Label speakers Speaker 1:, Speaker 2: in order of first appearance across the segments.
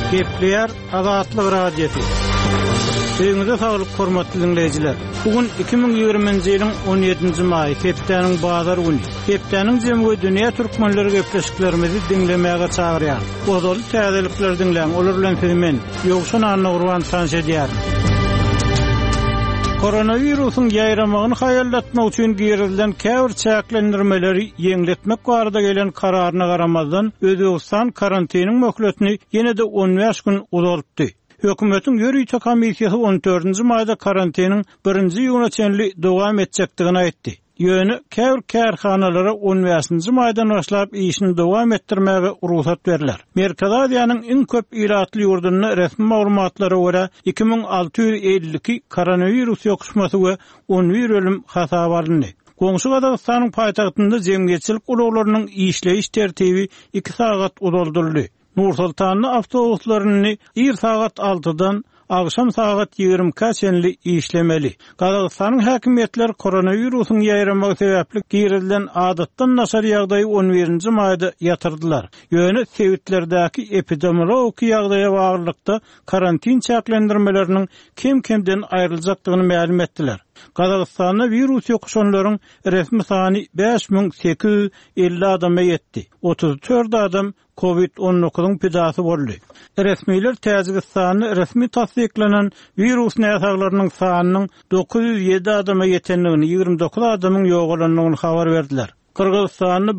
Speaker 1: Gepleyer Azatlyk Radiosu. Öňüňizde saglyk hormatly dinleyijiler. Bugün 2020-nji ýylyň 17-nji maýy, hepdeniň bazar güni. Hepdeniň jemgy dünýä türkmenleri gepleşiklerimizi dinlemäge çagyrýar. Ozaly täzelikler dinleň, olar bilen men ýogşan anna urwan tanş edýär. Koronavirusun ýaýramagyny haýallatmak üçin girilden käbir çäklendirmeleri ýeňletmek barada gelen kararyna garamazdan Özbegistan karantiniň möhletini ýene-de 15 gün uzalypdy. Hökümetiň ýörüýte komissiýasy 14-nji maýda karantiniň 1-nji ýylyna çenli dowam etjekdigini aýtdy. Ýöne käbir kärhanalara 15-nji maýdan başlap işini dowam etdirmäge ruhsat beriler. Merkez Aziýanyň iň köp ilatly ýurdunyna resmi maglumatlara görä 2652 koronavirus ýokuşmasy we 11 ölüm hasap alındy. Goňşy Gazagystanyň paýtagtynda jemgyýetçilik ulaglarynyň işleýiş tertibi 2 sagat uzaldyryldy. Nur-Sultanyň awtobuslaryny 1 sagat 6-dan akşam saat 20-ka çenli işlemeli. Gazagystanyň häkimetleri koronavirusyň ýaýramagy sebäpli girilden adatdan nasar ýagdaýy 11-nji maýda ýatyrdylar. Ýöne sewitlerdäki epidemiologik ýagdaýa baglykda karantin çäklendirmeleriniň kim-kimden aýryljakdygyny ma'lum etdiler. Gazagystanda virus ýokuşanlaryň resmi sany 5850 adama ýetdi. 34 adam COVID-19 pidasy boldy. Resmiler Täjikistanyň resmi tasdiklanan virus näsaglarynyň sanynyň 907 adama ýetenligini, 29 adamyň ýogalanyny habar berdiler. Kırgızstan'da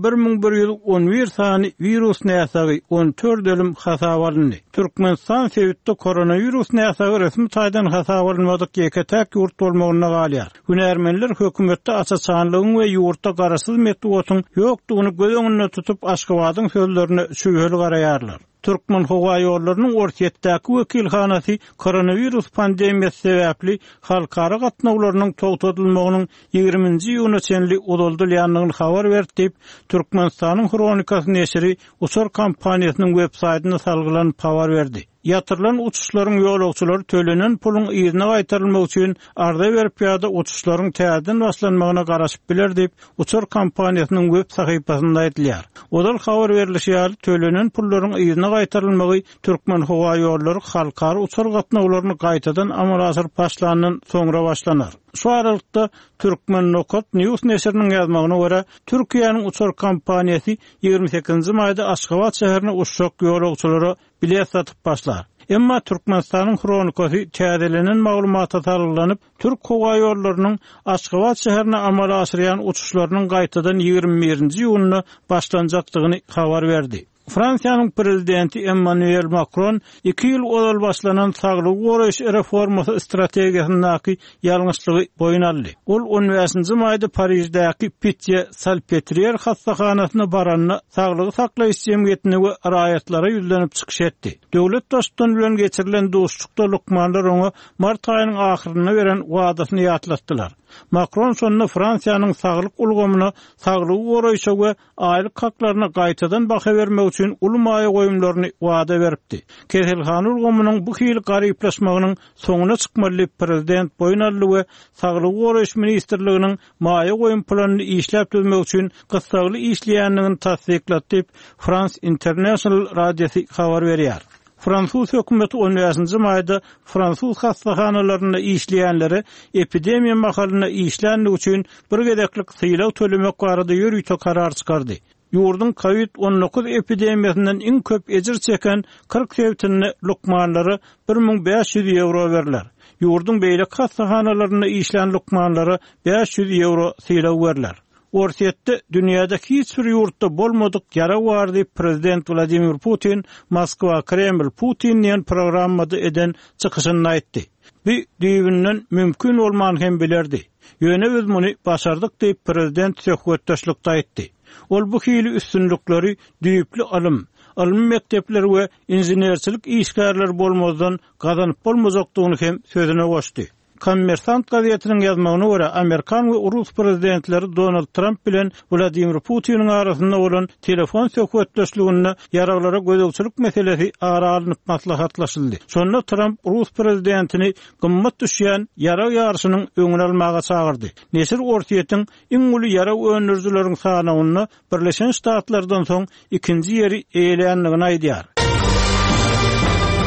Speaker 1: 1111 sany virus näsagy 14 ölüm hasap alındy. Türkmenistan sewitde koronavirus näsagy resmi taýdan hasap alınmadyk ýeketäk ýurt bolmagyna galýar. Hünärmenler hökümetde açaçanlygyň we ýurtda garasyz metodiň ýokdugyny göz öňünde tutup Aşgabatyň sözlerini şübheli garaýarlar. Türkmen howa ýollarynyň ortatdaky wekilhanasy koronavirus pandemiýasy sebäpli halkara gatnawlarynyň togtadylmagynyň 20-nji ýylyna çenli uzaldylýanlygyny habar berdi. Türkmenistanyň Kronikasy neşri uçur kampaniýasynyň web-saýtyna salgylan habar berdi. Ýatyrylan uçuşlaryň ýolagçylary төлenen puluň ýerine gaýtarylmak üçin arda berip ýa-da uçuşlaryň täzeden başlanmagyna garaşyp biler diýip uçur kampaniýasynyň web sahypasynda aýdylýar. Odal habar berilýär, төлenen pullaryň ýerine gaýtarylmagy Türkmen howa ýollary halkara uçur gatnawlaryny gaýtadan amal asyryp başlanandan soňra başlanar. Şu aralykda Türkmen Nokot News neşriniň ýazmagyna görä, Türkiýanyň uçur kampaniýasy 28-nji maýda Aşgabat şäherine uçak ýolagçylary bilet satyp başlar. Emma Türkmenistanyň Kronikasy täzelenen maglumata taryglanyp, Türk howa ýollarynyň Aşgabat şäherine amal asyrýan uçuşlarynyň gaýtadan 21-nji ýylyna başlanjakdygyny habar berdi. Fransiýanyň prezidenti Emmanuel Macron 2 ýyl ozal başlanan saglyk goraýyş reformasy strategiýasynyň ýalňyşlygy boyun aldy. Ol 15-nji maýda Parisdäki Pitié Salpêtrière hastahanasyna baranyny saglygy saklaýyş jemgyýetine we raýatlara ýüzlenip çykyş etdi. Döwlet dostlary bilen geçirilen dostlukda lukmanlar oňa mart aýynyň ahyryna beren wadasyny ýatlatdylar. Macron sonunda Fransiýanyň saglyk ulgamyna, saglyk goraýyşa we aýlyk haklaryna gaýtadan baha bermek üçin ulmaýa goýumlaryny wada beripdi. Keselhana ulgamynyň bu hili garyplaşmagynyň soňuna çykmaly prezident boyun aldy we saglyk goraýyş ministrliginiň maýa goýum planyny işläp düzmek üçin gysgaly işleýänligini tasdiklatdy. France International radiosy habar berýär. Fransuz hökümeti 15-nji maýda Fransuz hastahanalaryna işleýänlere epidemiýa mahalyna işlenmek üçin bir gedeklik syýlaw tölemek barada ýörüýte karar çykardy. Ýurdun COVID-19 epidemiýasynyň iň köp ejir çeken 40 sewtini lukmanlary 1500 euro berler. Ýurdun beýle hastahanalaryna işlän lukmanlary 500 euro syýlaw berler. Orsiýetde dünýädäki hiç bir ýurtda bolmadyk ýara bar diýip prezident Vladimir Putin Moskwa Kreml Putinniň programmada eden çykyşyny aýtdy. Bu düýbünden mümkin bolman hem bilerdi. Ýöne biz muny başardyk diýip prezident söhbetdaşlykda aýtdy. Ol bu hili üstünlükleri düýüpli alym mektepleri we inženerçilik işgärleri bolmazdan gazanyp bolmajakdygyny hem sözüne goşdy. Kommersant gazetiniň ýazmagyna görä, Amerikan we Rus prezidentleri Donald Trump bilen Vladimir Putinin arasynda bolan telefon söhbetdeşliginde ýaraglara gözegçilik meselesi ara alınıp maslahatlaşyldy. Şonda Trump Rus prezidentini gymmat düşýän ýara ýarşynyň öňüne almaga çagyrdy. Neşir ortiýetiň iň uly ýara öňürjüleriň sanagyny Birleşen Ştatlardan soň ikinji ýeri eýleýänligini aýdýar.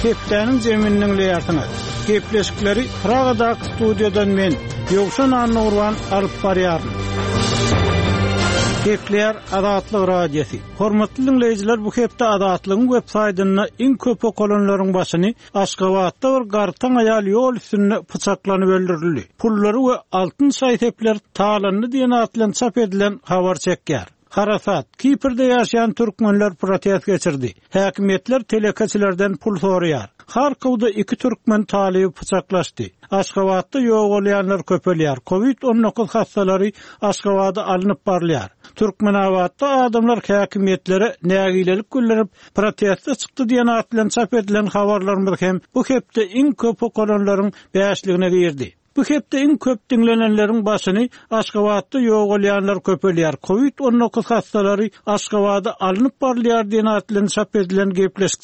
Speaker 1: Hepdäniň zeminiň leýartyna. Gepleşikleri Pragadaky studiýadan men Ýogşan Annurwan alyp barýaryn. Gepler Adatlyk radiosi. Hormatly dinleýijiler, bu hepde Adatlygyň web saýtyna iň köp okulanlaryň başyny Aşgabatda bir gartan aýal ýol üstünde pyçaklanyp öldürildi. Pullary we altyn saýtepler talanny diýen atlan çap edilen habar çekýär. Harafat, Kiprde ýaşaýan türkmenler protest geçirdi. Häkimetler telekaçylardan pul soraýar. Harkowda 2 türkmen talyby pyçaklaşdy. Aşgabatda ýok bolýanlar köpelýär. Covid-19 hastalary Aşgabatda alınıp barlýar. Türkmenawatda adamlar häkimetlere nägilelik güllerip protestde çykdy diýen atlan çap edilen habarlarymyz hem bu hepde iň köp okulanlaryň bäşligine girdi. Bu hepde iň köp dinlenenleriň başyny Aşgabatda ýok bolýanlar köpelýär. Covid-19 hastalary Aşgabatda alınıp barlýar diýen atlan çap edilen gepleşik